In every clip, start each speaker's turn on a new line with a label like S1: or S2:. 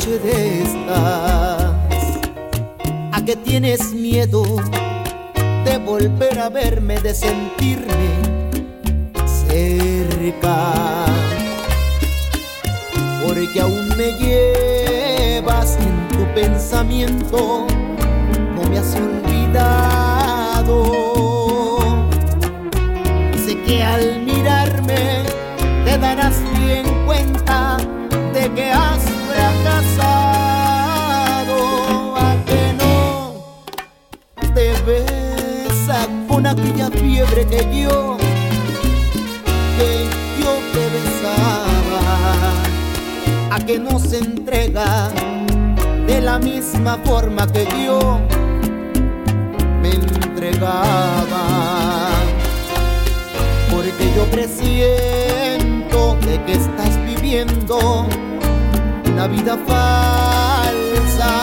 S1: noche de estas, a que tienes miedo de volver a verme, de sentirme cerca, porque aún me llevas en tu pensamiento, no me has olvidado. Sé que al mirarme te darás bien cuenta de que has fracasado. ¿A que no te besa con aquella fiebre que yo te besaba? ¿A que no se entrega de la misma forma que yo me entregaba? Porque yo presiento de que estás viviendo una vida falsa,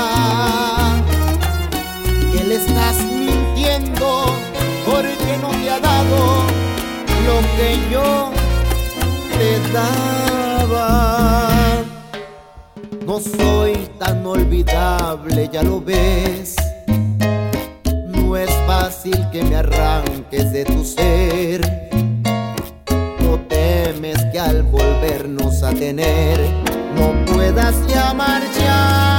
S1: que le estás mintiendo porque no te ha dado lo que yo te daba. No soy tan olvidable, ya lo ves. No es fácil que me arranques de tu ser. No temes que al volvernos a tener no puedas ya marcharte.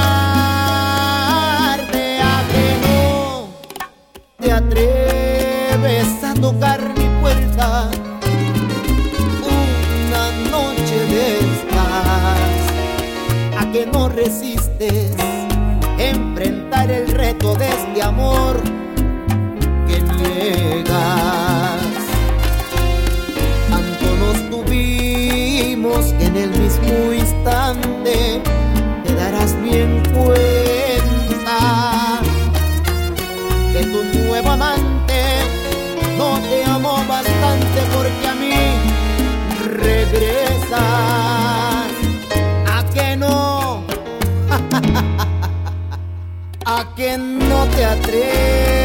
S1: ¿A que no te atreves a tocar mi puerta una noche de estas? ¿A que no resistes enfrentar el reto de este amor que niegas? Tanto nos tuvimos que en el mismo instante te darás bien cuenta que tu nuevo amante no te amó bastante, porque a mí regresas. ¿A que no? ¿A que no te atreves